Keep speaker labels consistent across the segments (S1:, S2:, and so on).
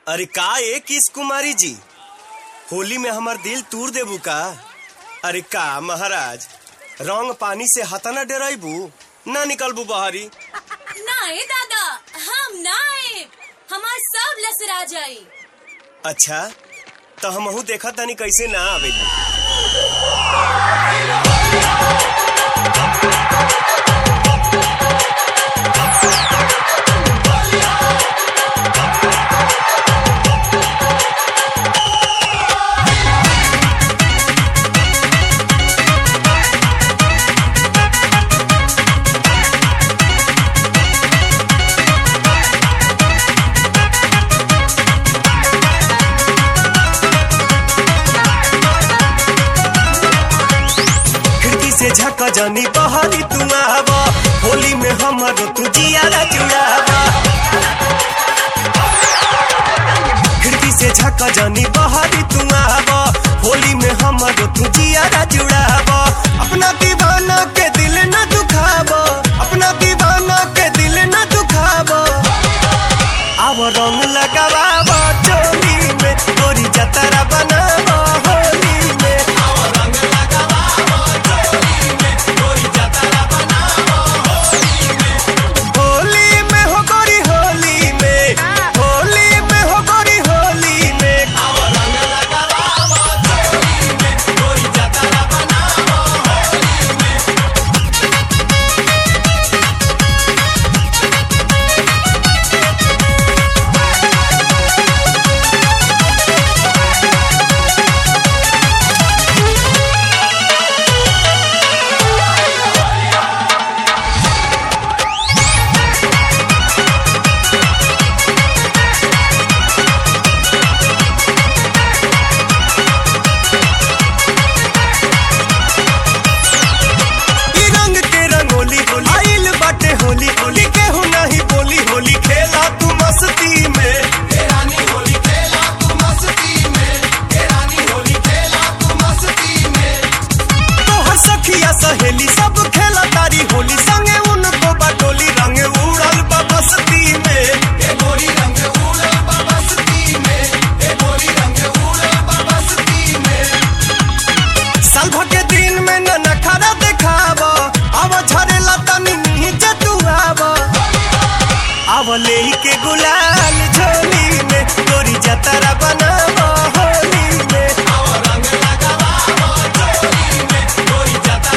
S1: अरे का किस कुमारी जी, होली में हमार दिल तूर देबू का? अरे का महाराज, रंग पानी से हतना डराइबू ना निकलबू बहरी?
S2: ना दादा, हम ना आए, हमार सब लसरा जाई।
S1: अच्छा तो हमहू देखा तनी कैसे ना आवेली। झका जानी बहारी तू आवा, होली में हमारो तू जियारा जुड़ावा। खिड़की से झका जानी बहारी तू आवा, होली में हमारो तू जियारा जुड़ावा। अपना दीवाना के दिल न दुखावा, अपना दीवाना के दिल न दुखावा। आवा रंग लगावा चोली में, गोरी जतरा बनावा होली में। आवा रंग लगावा सहेली सब खेला तारी होली संगे उनको बटोली रंग उड़ल बसती में। ए गोरी रंग उड़ल बसती में, ए गोरी रंग उड़ल बसती में। साल भर के दिन में न नखरा दिखावा, आवा झरेला तनी नीचे तू आवा। आवा लेही के गुलाल झोली में, गोरी जतरा बनावा होली में। आवा रंग लगावा झोली में, गोरी जतरा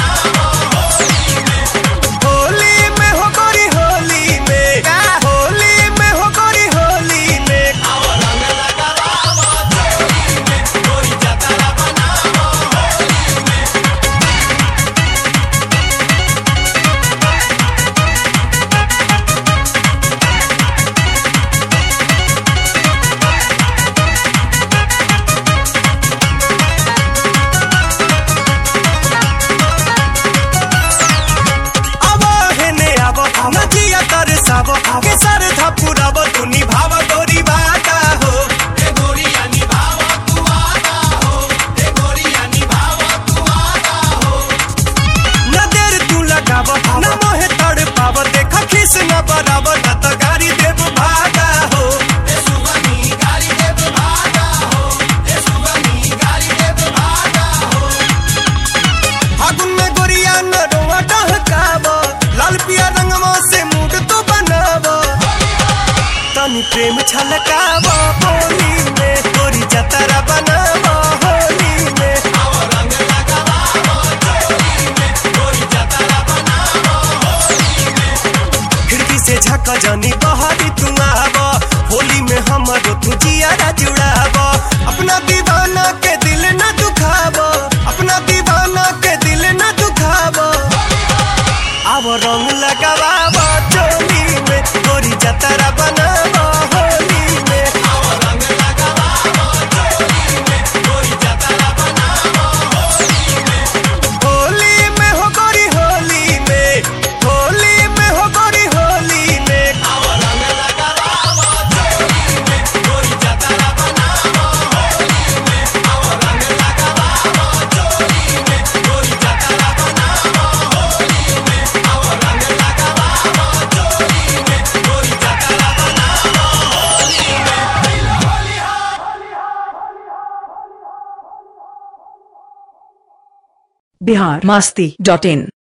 S1: के सर था पूरा वो तू निभावा गोरी बाता हो। ए गोरिया निभावा तू आता हो, ए गोरिया निभावा तू आता हो। न देर तू लगावा न मोहे तड़ पावा, देखा खिस न बराबर न तो गारी देव भागा हो। ए सुगनी गारी देव भागा हो, ए सुगनी गारी देव भागा हो। फागुन में गोरिया न रोवा डहकावा, लाल पिया रंगवा से मूड तो बनावा। तनी प्रेम छलकावा होली में, गोरी जतरा बनावा होली में। आवा रंग लगावा होली में, गोरी जतरा बनावा होली में। खिड़की से झका जानी बहारी तू आवा, होली में हमारो तू जियारा जुड़ावा। अपना दीवाना के दिल न दुखावा, अपना दीवाना के दिल न दुखावा। आवा रंग लगावा चोली में, गोरी जतरा बनावा होली में। आवा रंग लगावा चोली में, गोरी जतरा बनावा होली में। होली में हो गोरी होली में, होली में हो गोरी होली में। आवा रंग लगावा चोली में, गोरी जतरा बनावा
S3: biharmasti.in